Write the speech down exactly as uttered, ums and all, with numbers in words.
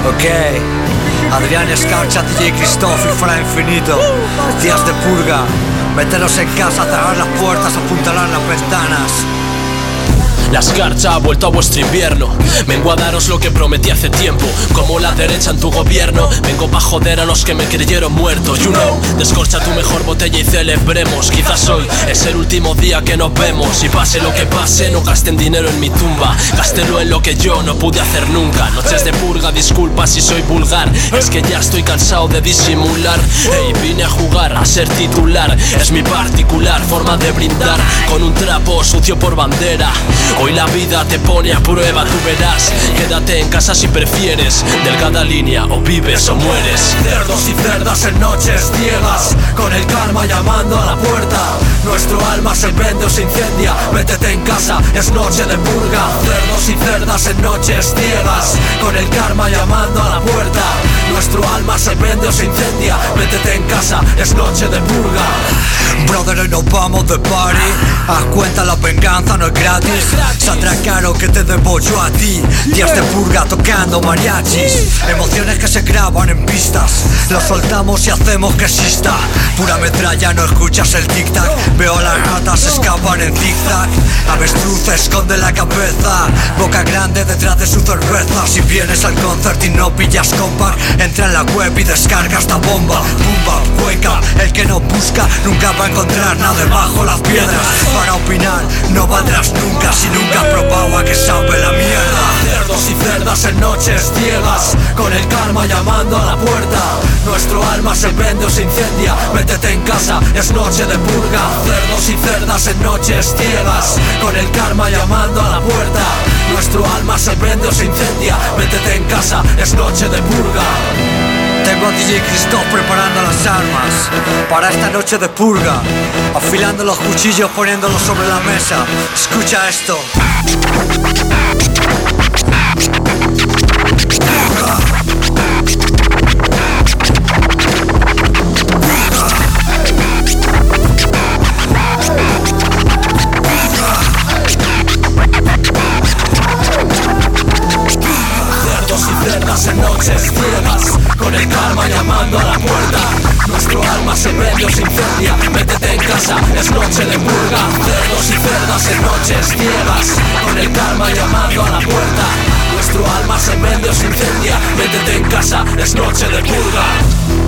Ok, Adrián Escarcha, D J Christoph y Fra Infinito. Días de purga. Meteros en casa, cerrar las puertas, apuntalar las ventanas. La escarcha ha vuelto a vuestro invierno. Vengo a daros lo que prometí hace tiempo. Como la derecha en tu gobierno. Vengo pa' joder a los que me creyeron muerto. You know, descorcha tu mejor botella y celebremos. Quizás hoy es el último día que nos vemos. Y pase lo que pase, no gasten dinero en mi tumba. Gástenlo en lo que yo no pude hacer nunca. Noches de purga, disculpa si soy vulgar. Es que ya estoy cansado de disimular. Hey, vine a jugar, a ser titular. Es mi particular forma de brindar. Con un trapo sucio por bandera. Hoy la vida te pone a prueba, tú verás. Quédate en casa si prefieres. Delgada línea, o vives o mueres. Cerdos y cerdas en noches ciegas, con el karma llamando a la puerta. Nuestro alma se vende o se incendia. Métete en casa, es noche de purga. Cerdos y cerdas en noches ciegas, con el karma llamando a la puerta. Nuestro alma se vende o se incendia. Métete en casa, es noche de purga. Brother, hoy nos vamos de party. Haz cuenta, la venganza no es gratis. Saldrá caro que te debo yo a ti. Días de purga tocando mariachis. Emociones que se graban en pistas. Lo soltamos y hacemos que exista. Pura metralla, no escuchas el tic-tac. Veo a las ratas escapar en zigzag. Avestruz esconde la cabeza. Boca grande detrás de su cerveza. Si vienes al concert y no pillas compact, entra en la web y descarga esta bomba. Pumba, wake up, el que no busca nunca va a encontrar nada debajo las piedras. Para opinar no valdrás nunca si nunca has probado a que sabe la mierda. Cerdos y cerdas en noches ciegas, con el karma llamando a la puerta. Nuestro alma se vende o se incendia. Métete en casa, es noche de purga. Cerdos y cerdas en noches ciegas, con el karma llamando a la puerta. Nuestro alma se vende o se incendia. Métete en casa, es noche de purga. Tengo a D J Christoph preparando las armas para esta noche de purga, afilando los cuchillos, poniéndolos sobre la mesa. Escucha esto. En noches ciegas, con el karma llamando a la puerta. Nuestro alma se prende o se incendia. Métete en casa, es noche de purga. Cerdos y cerdas en noches ciegas, con el karma llamando a la puerta. Nuestro alma se prende o se incendia. Métete en casa, es noche de purga.